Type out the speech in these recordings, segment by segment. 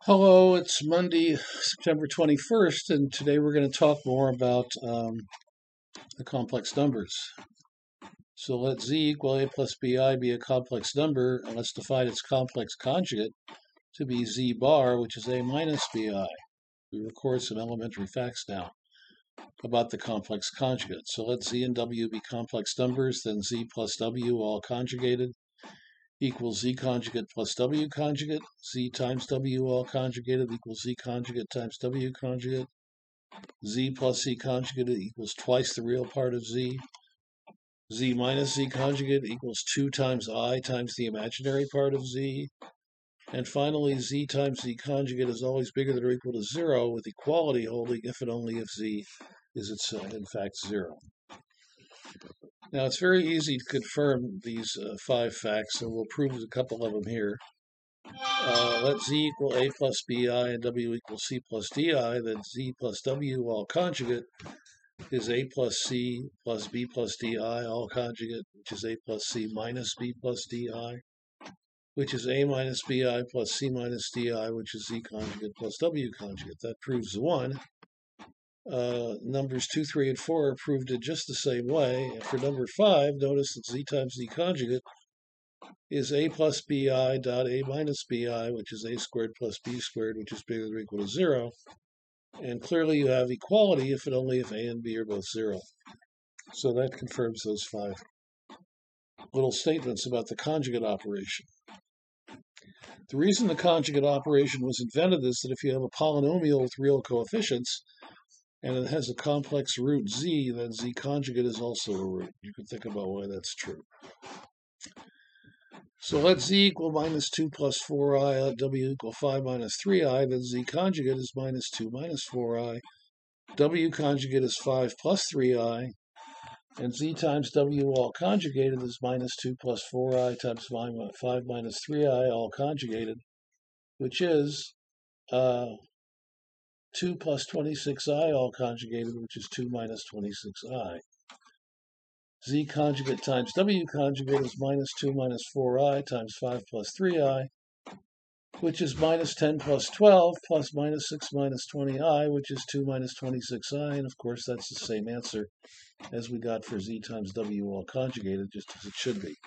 Hello, it's Monday, September 21st, and today we're going to talk more about the complex numbers. So let z equal a plus bi be a complex number, and let's define its complex conjugate to be z bar, which is a minus bi. We record some elementary facts now about the complex conjugate. So let z and w be complex numbers, then z plus w all conjugated equals z conjugate plus w conjugate. Z times w all conjugated equals z conjugate times w conjugate. Z plus z conjugate equals twice the real part of z. Z minus z conjugate equals 2 times I times the imaginary part of z. And finally, z times z conjugate is always bigger than or equal to 0, with equality holding if and only if z is in fact 0. Now, it's very easy to confirm these 5 facts, and we'll prove a couple of them here. Let z equal a plus bi and w equal c plus di, then z plus w all conjugate is a plus c plus b plus di all conjugate, which is a plus c minus b plus di, which is a minus bi plus c minus di, which is z conjugate plus w conjugate. That proves 1. Numbers 2, 3, and 4 are proved in just the same way. And for number 5, notice that z times z conjugate is a plus bi dot a minus bi, which is a squared plus b squared, which is bigger than or equal to 0. And clearly you have equality if and only if a and b are both 0. So that confirms those 5 little statements about the conjugate operation. The reason the conjugate operation was invented is that if you have a polynomial with real coefficients, and it has a complex root z, then z conjugate is also a root. You can think about why that's true. So let z equal minus 2 plus 4i, let w equal 5 minus 3i, then z conjugate is minus 2 minus 4i, w conjugate is 5 plus 3i, and z times w all conjugated is minus 2 plus 4i times 5 minus 3i all conjugated, which is 2 plus 26i all conjugated, which is 2 minus 26i. Z conjugate times w conjugate is minus 2 minus 4i times 5 plus 3i, which is minus 10 plus 12 plus minus 6 minus 20i, which is 2 minus 26i. And of course, that's the same answer as we got for z times w all conjugated, just as it should be.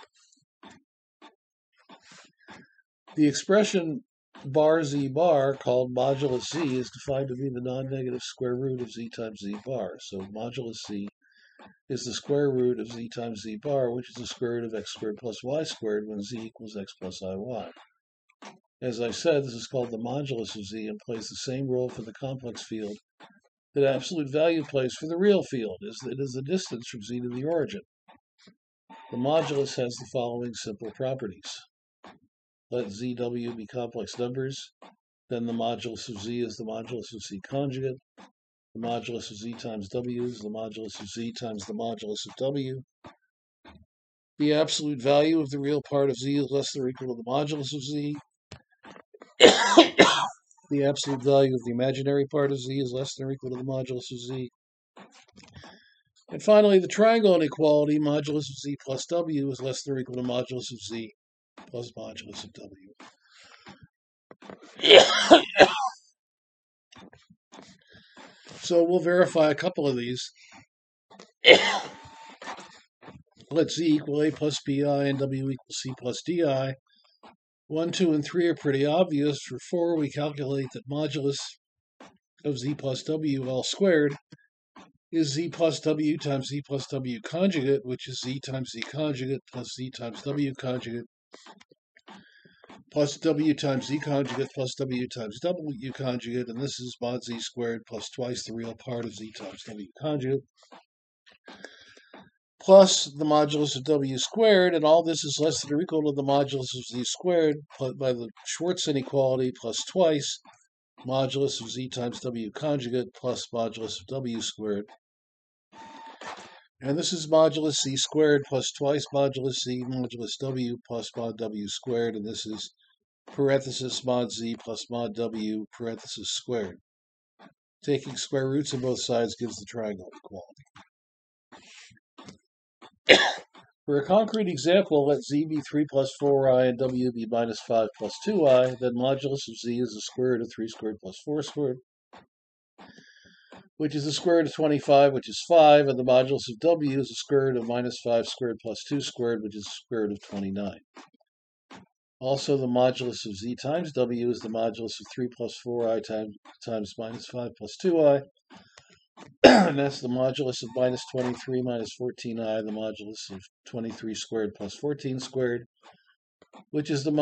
The expression bar z bar, called modulus z, is defined to be the non-negative square root of z times z bar. So modulus z is the square root of z times z bar, which is the square root of x squared plus y squared when z equals x plus iy. As I said, this is called the modulus of z and plays the same role for the complex field that absolute value plays for the real field. It is the distance from z to the origin. The modulus has the following simple properties. Let zw be complex numbers, then the modulus of z is the modulus of z conjugate. The modulus of z times w is the modulus of z times the modulus of w. The absolute value of the real part of z is less than or equal to the modulus of z. The absolute value of the imaginary part of z is less than or equal to the modulus of z. And finally, the triangle inequality, modulus of z plus w, is less than or equal to modulus of z plus modulus of w. So we'll verify a couple of these. Let z equal a plus bi and w equal c plus di. 1, 2, and 3 are pretty obvious. For 4, we calculate that modulus of z plus w all squared is z plus w times z plus w conjugate, which is z times z conjugate plus z times w conjugate plus w times z conjugate plus w times w conjugate, and this is mod z squared plus twice the real part of z times w conjugate, plus the modulus of w squared, and all this is less than or equal to the modulus of z squared by the Schwarz inequality plus twice modulus of z times w conjugate plus modulus of w squared. And this is modulus z squared plus twice modulus z modulus w plus mod w squared, and this is parenthesis mod z plus mod w parenthesis squared. Taking square roots on both sides gives the triangle equality. For a concrete example, let z be 3 plus 4i and w be minus 5 plus 2i, then modulus of z is the square root of 3 squared plus 4 squared, which is the square root of 25, which is 5, and the modulus of w is the square root of minus 5 squared plus 2 squared, which is the square root of 29. Also, the modulus of z times w is the modulus of 3 plus 4i times minus 5 plus 2i, and that's the modulus of minus 23 minus 14i, the modulus of 23 squared plus 14 squared, which is the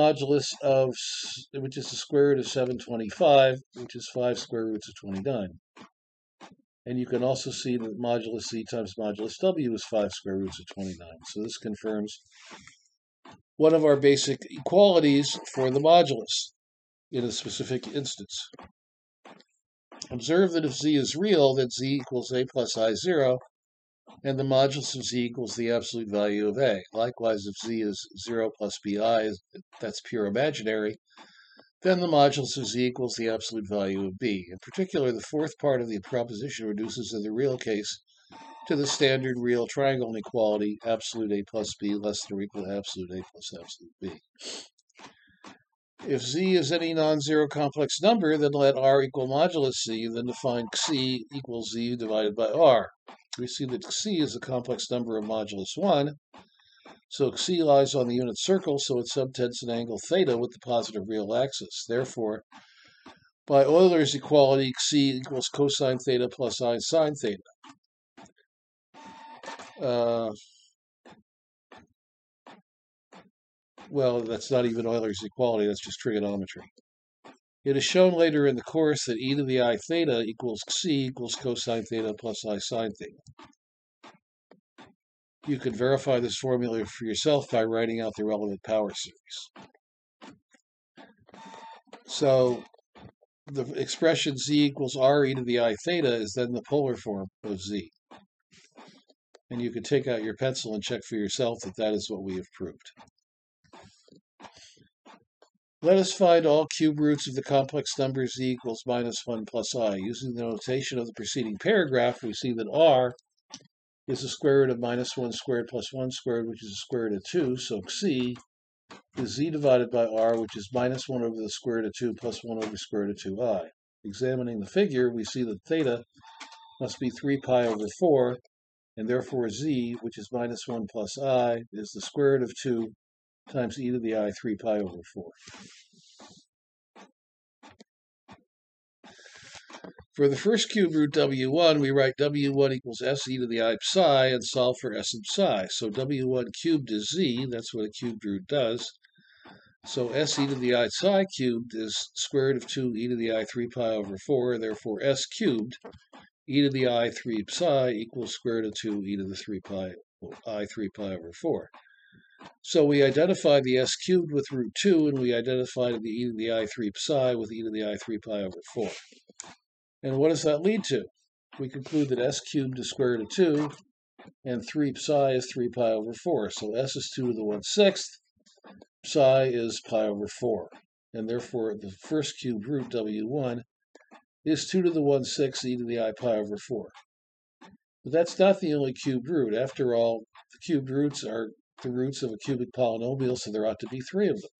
square root of 725, which is 5 square roots of 29. And you can also see that modulus z times modulus w is 5 square roots of 29. So this confirms one of our basic equalities for the modulus in a specific instance. Observe that if z is real, then z equals a plus I0, and the modulus of z equals the absolute value of a. Likewise, if z is 0 plus bi, that's pure imaginary, then the modulus of z equals the absolute value of b. In particular, the fourth part of the proposition reduces in the real case to the standard real triangle inequality, absolute a plus b less than or equal to absolute a plus absolute b. If z is any non-zero complex number, then let r equal modulus z, then define xi equals z divided by r. We see that xi is a complex number of modulus 1, so xi lies on the unit circle, so it subtends an angle theta with the positive real axis. Therefore, by Euler's equality, xi equals cosine theta plus I sine theta. Well, that's not even Euler's equality, that's just trigonometry. It is shown later in the course that e to the I theta equals xi equals cosine theta plus I sine theta. You could verify this formula for yourself by writing out the relevant power series. So the expression z equals r e to the I theta is then the polar form of z. And you can take out your pencil and check for yourself that that is what we have proved. Let us find all cube roots of the complex number z equals minus 1 plus I. Using the notation of the preceding paragraph, we see that r is the square root of minus 1 squared plus 1 squared, which is the square root of 2. So xi is z divided by r, which is minus 1 over the square root of 2 plus 1 over the square root of 2i. Examining the figure, we see that theta must be 3 pi over 4, and therefore z, which is minus 1 plus I, is the square root of 2 times e to the I 3 pi over 4. For the first cube root w1, we write w1 equals s e to the I psi and solve for s of psi. So w1 cubed is z, that's what a cubed root does. So s e to the I psi cubed is square root of 2 e to the I 3 pi over 4, therefore s cubed e to the I 3 psi equals square root of 2 e to the 3 pi I 3 pi over 4. So we identify the s cubed with root 2, and we identify the e to the I 3 psi with e to the I 3 pi over 4. And what does that lead to? We conclude that s cubed is square root of 2, and 3 psi is 3 pi over 4. So s is 2 to the 1/6, psi is pi over 4. And therefore, the first cube root, w1, is 2 to the 1/6 e to the I pi over 4. But that's not the only cubed root. After all, the cubed roots are the roots of a cubic polynomial, so there ought to be 3 of them.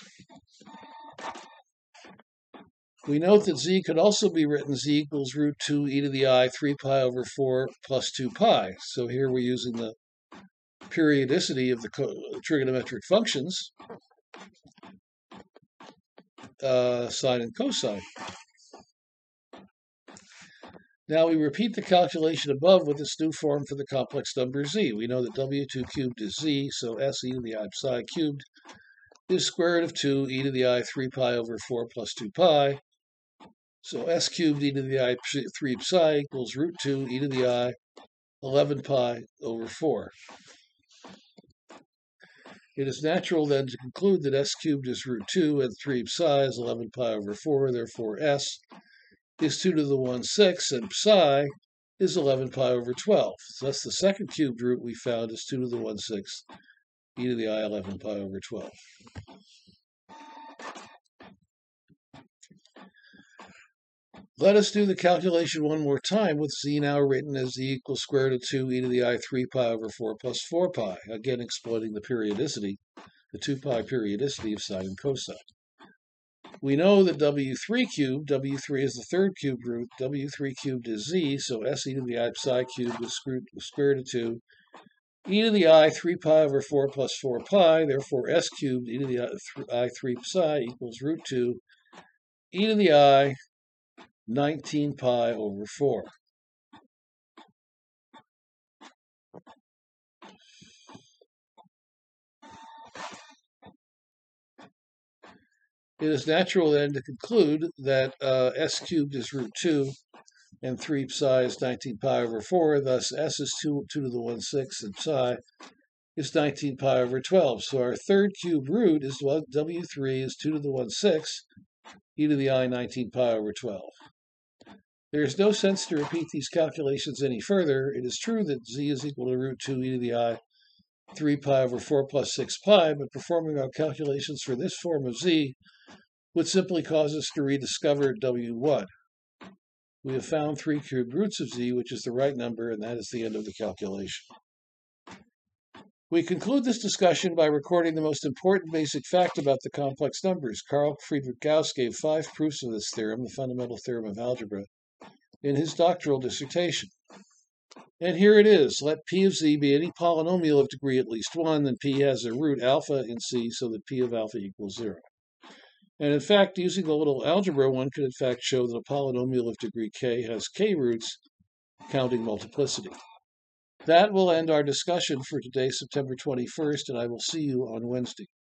We note that z could also be written z equals root 2 e to the I 3 pi over 4 plus 2 pi. So here we're using the periodicity of the trigonometric functions, sine and cosine. Now we repeat the calculation above with this new form for the complex number z. We know that w2 cubed is z, so s e to the I psi cubed is square root of 2 e to the I 3 pi over 4 plus 2 pi. So s cubed e to the I 3 psi equals root 2 e to the I 11 pi over 4. It is natural then to conclude that s cubed is root 2 and 3 psi is 11 pi over 4. Therefore, s is 2 to the 1/6 and psi is 11 pi over 12. So that's the second cubed root we found is 2 to the 1/6 e to the I 11 pi over 12. Let us do the calculation one more time with z now written as z equals square root of 2 e to the I 3 pi over 4 plus 4 pi, again exploiting the periodicity, the 2 pi periodicity of sine and cosine. We know that W3 cubed, W3 is the third cube root, W3 cubed is z, so s e to the I psi cubed is square root of 2 e to the I 3 pi over 4 plus 4 pi, therefore s cubed e to the I 3 psi equals root 2 e to the I 19 pi over 4. It is natural then to conclude that s cubed is root 2 and 3 psi is 19 pi over 4, thus s is 2 to the 1/6 and psi is 19 pi over 12. So our third cube root is W3 is 2 to the 1/6 e to the I 19 pi over 12. There is no sense to repeat these calculations any further. It is true that z is equal to root 2 e to the I 3 pi over 4 plus 6 pi, but performing our calculations for this form of z would simply cause us to rediscover W1. We have found 3 cubed roots of z, which is the right number, and that is the end of the calculation. We conclude this discussion by recording the most important basic fact about the complex numbers. Carl Friedrich Gauss gave 5 proofs of this theorem, the fundamental theorem of algebra, in his doctoral dissertation. And here it is. Let p of z be any polynomial of degree at least 1, then p has a root alpha in c, so that p of alpha equals 0. And in fact, using a little algebra, one could in fact show that a polynomial of degree k has k roots, counting multiplicity. That will end our discussion for today, September 21st, and I will see you on Wednesday.